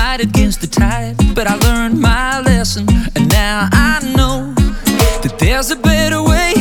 fight against the tide, but I learned my lesson, and now I know that there's a better way.